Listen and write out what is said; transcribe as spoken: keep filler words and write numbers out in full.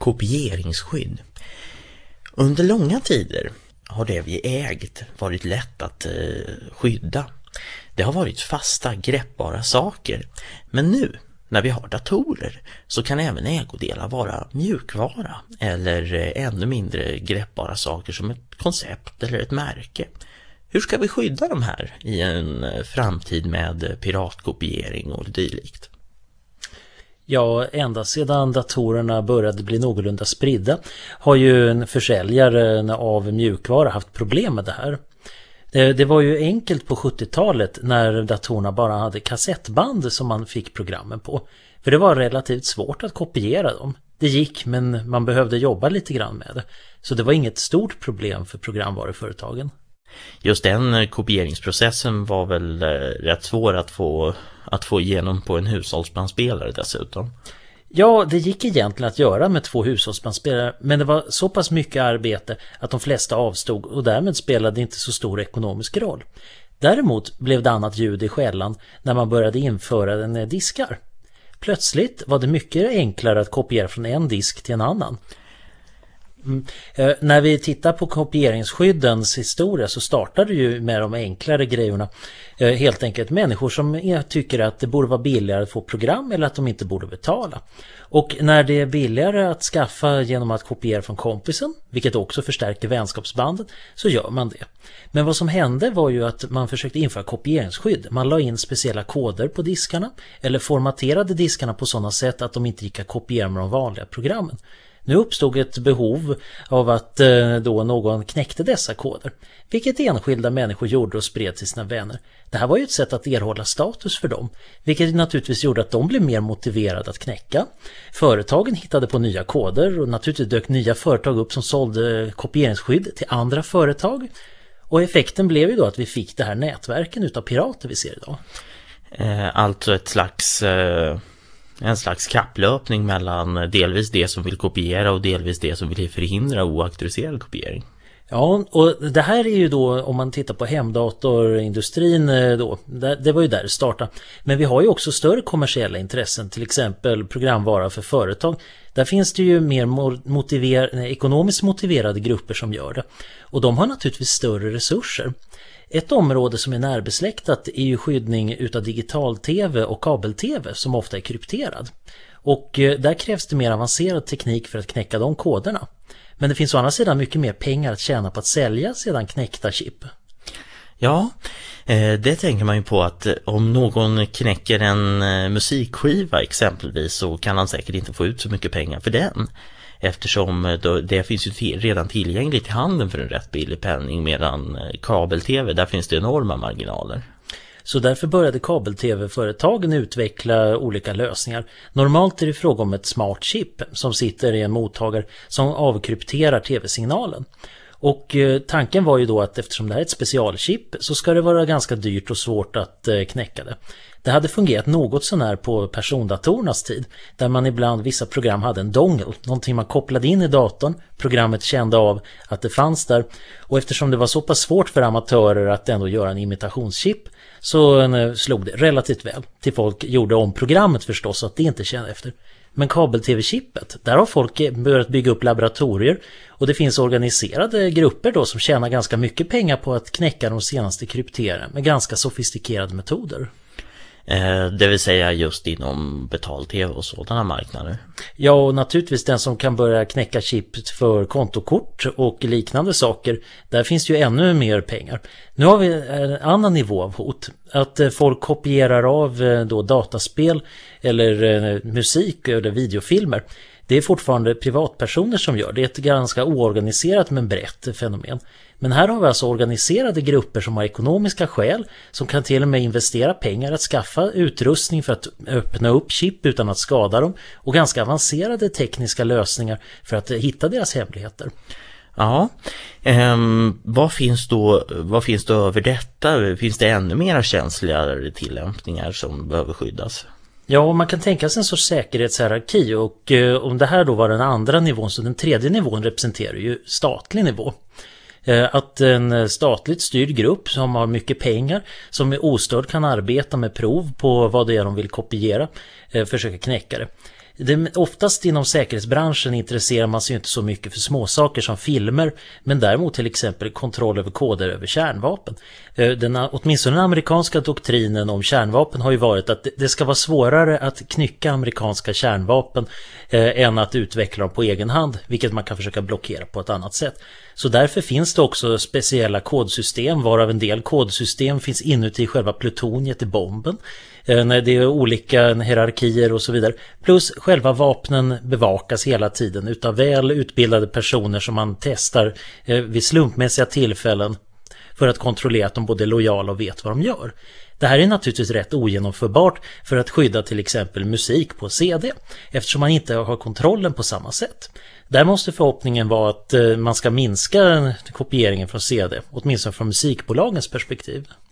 Kopieringsskydd. Under långa tider har det vi ägt varit lätt att eh, skydda. Det har varit fasta, greppbara saker. Men nu, när vi har datorer, så kan även ägodelar vara mjukvara eller eh, ännu mindre greppbara saker som ett koncept eller ett märke. Hur ska vi skydda de här i en eh, framtid med piratkopiering och dylikt? Ja, ända sedan datorerna började bli någorlunda spridda har ju en försäljare av mjukvara haft problem med det här. Det, det var ju enkelt på sjuttiotalet när datorerna bara hade kassettband som man fick programmen på. För det var relativt svårt att kopiera dem. Det gick, men man behövde jobba lite grann med det. Så det var inget stort problem för programvaruföretagen. Just den kopieringsprocessen var väl rätt svår att få, att få igenom på en hushållsbandspelare dessutom. Ja, det gick egentligen att göra med två hushållsbandspelare, men det var så pass mycket arbete att de flesta avstod och därmed spelade inte så stor ekonomisk roll. Däremot blev det annat ljud i skällan när man började införa den diskar. Plötsligt var det mycket enklare att kopiera från en disk till en annan. Mm. Eh, när vi tittar på kopieringsskyddens historia så startar det ju med de enklare grejerna. Eh, helt enkelt människor som är, tycker att det borde vara billigare att få program eller att de inte borde betala. Och när det är billigare att skaffa genom att kopiera från kompisen, vilket också förstärker vänskapsbandet, så gör man det. Men vad som hände var ju att man försökte införa kopieringsskydd. Man la in speciella koder på diskarna eller formaterade diskarna på sådana sätt att de inte gick att kopiera med de vanliga programmen. Nu uppstod ett behov av att eh, då någon knäckte dessa koder, vilket enskilda människor gjorde och spred till sina vänner. Det här var ju ett sätt att erhålla status för dem, vilket naturligtvis gjorde att de blev mer motiverade att knäcka. Företagen hittade på nya koder och naturligtvis dök nya företag upp som sålde kopieringsskydd till andra företag. Och effekten blev ju då att vi fick det här nätverken utav pirater vi ser idag. Eh, alltså ett slags... Eh... En slags kapplöpning mellan delvis det som vill kopiera och delvis det som vill förhindra oauktoriserad kopiering. Ja, och det här är ju då, om man tittar på hemdatorindustrin då, det var ju där det startade. Men vi har ju också större kommersiella intressen, till exempel programvara för företag. Där finns det ju mer motiver- ekonomiskt motiverade grupper som gör det. Och de har naturligtvis större resurser. Ett område som är närbesläktat är ju skyddning utav digital-tv och kabel-tv som ofta är krypterad. Och där krävs det mer avancerad teknik för att knäcka de koderna. Men det finns å andra sidan mycket mer pengar att tjäna på att sälja sedan knäckta chip. Ja, det tänker man ju på att om någon knäcker en musikskiva exempelvis så kan han säkert inte få ut så mycket pengar för den. Eftersom det finns ju till, redan tillgängligt i handeln för en rätt billig penning, medan kabel-tv, där finns det enorma marginaler. Så därför började kabel-tv-företagen utveckla olika lösningar. Normalt är det fråga om ett smart chip som sitter i en mottagare som avkrypterar tv-signalen. Och eh, tanken var ju då att eftersom det här är ett specialchip så ska det vara ganska dyrt och svårt att eh, knäcka det. Det hade fungerat något sån här på persondatorernas tid, där man ibland, vissa program hade en dongle, någonting man kopplade in i datorn, programmet kände av att det fanns där, och eftersom det var så pass svårt för amatörer att ändå göra en imitationschip så eh, slog det relativt väl, till folk gjorde om programmet förstås att det inte kände efter. Men kabel-tv-chippet, där har folk börjat bygga upp laboratorier och det finns organiserade grupper då som tjänar ganska mycket pengar på att knäcka de senaste krypterarna med ganska sofistikerade metoder. Eh, det vill säga just inom betal-tv och sådana marknader. Ja, och naturligtvis den som kan börja knäcka chip för kontokort och liknande saker, där finns ju ännu mer pengar. Nu har vi en annan nivå av hot. Att folk kopierar av då dataspel eller musik eller videofilmer. Det är fortfarande privatpersoner som gör. Det är ett ganska oorganiserat men brett fenomen. Men här har vi alltså organiserade grupper som har ekonomiska skäl, som kan till och med investera pengar att skaffa utrustning för att öppna upp chip utan att skada dem, och ganska avancerade tekniska lösningar för att hitta deras hemligheter. Ja, um, vad finns då vad finns då över detta? Finns det ännu mer känsligare tillämpningar som behöver skyddas? Ja, man kan tänka sig en sorts säkerhetshierarki, och eh, om det här då var den andra nivån, så den tredje nivån representerar ju statlig nivå. Eh, att en statligt styrd grupp som har mycket pengar, som med ostörd kan arbeta med prov på vad det är de vill kopiera, eh, försöka knäcka det. Det, oftast inom säkerhetsbranschen intresserar man sig inte så mycket för småsaker som filmer, men däremot till exempel kontroll över koder över kärnvapen. Den, åtminstone den amerikanska doktrinen om kärnvapen har ju varit att det ska vara svårare att knycka amerikanska kärnvapen eh, än att utveckla dem på egen hand, vilket man kan försöka blockera på ett annat sätt. Så därför finns det också speciella kodsystem, varav en del kodsystem finns inuti själva plutoniet i bomben. När det är olika hierarkier och så vidare. Plus själva vapnen bevakas hela tiden utav väl utbildade personer som man testar vid slumpmässiga tillfällen för att kontrollera att de både är lojala och vet vad de gör. Det här är naturligtvis rätt ogenomförbart för att skydda till exempel musik på C D, eftersom man inte har kontrollen på samma sätt. Där måste förhoppningen vara att man ska minska kopieringen från C D, åtminstone från musikbolagens perspektiv.